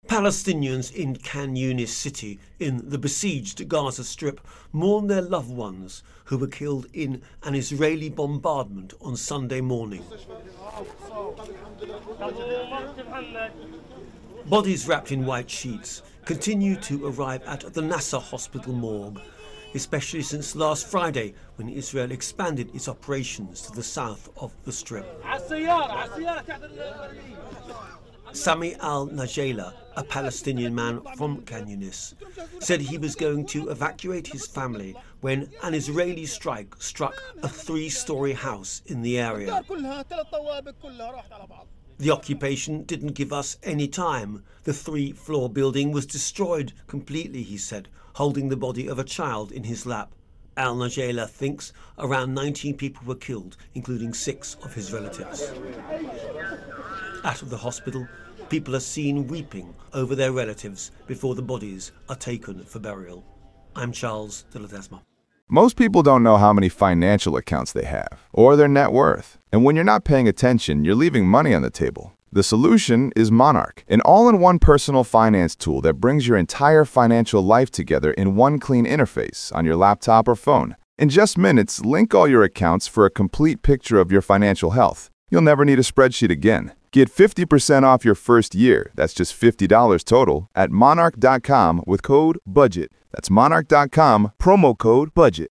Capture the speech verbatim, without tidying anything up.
Palestinians in Khan Yunis city in the besieged Gaza Strip mourn their loved ones who were killed in an Israeli bombardment on Sunday morning. Bodies wrapped in white sheets continue to arrive at the Nasser hospital morgue, especially since last Friday when Israel expanded its operations to the south of the Strip. Sami al-Najela, a Palestinian man from Khan Yunis, said he was going to evacuate his family when an Israeli strike struck a three-story house in the area. The occupation didn't give us any time. The three-floor building was destroyed completely, he said, holding the body of a child in his lap. Al-Najela thinks around nineteen people were killed, including six of his relatives. Out of the hospital, people are seen weeping over their relatives before the bodies are taken for burial. I'm Charles de Ledesma. Most people don't know how many financial accounts they have, or their net worth. And when you're not paying attention, you're leaving money on the table. The solution is Monarch, an all-in-one personal finance tool that brings your entire financial life together in one clean interface on your laptop or phone. In just minutes, link all your accounts for a complete picture of your financial health. You'll never need a spreadsheet again. Get fifty percent off your first year, that's just fifty dollars total, at monarch dot com with code BUDGET. That's monarch dot com, promo code BUDGET.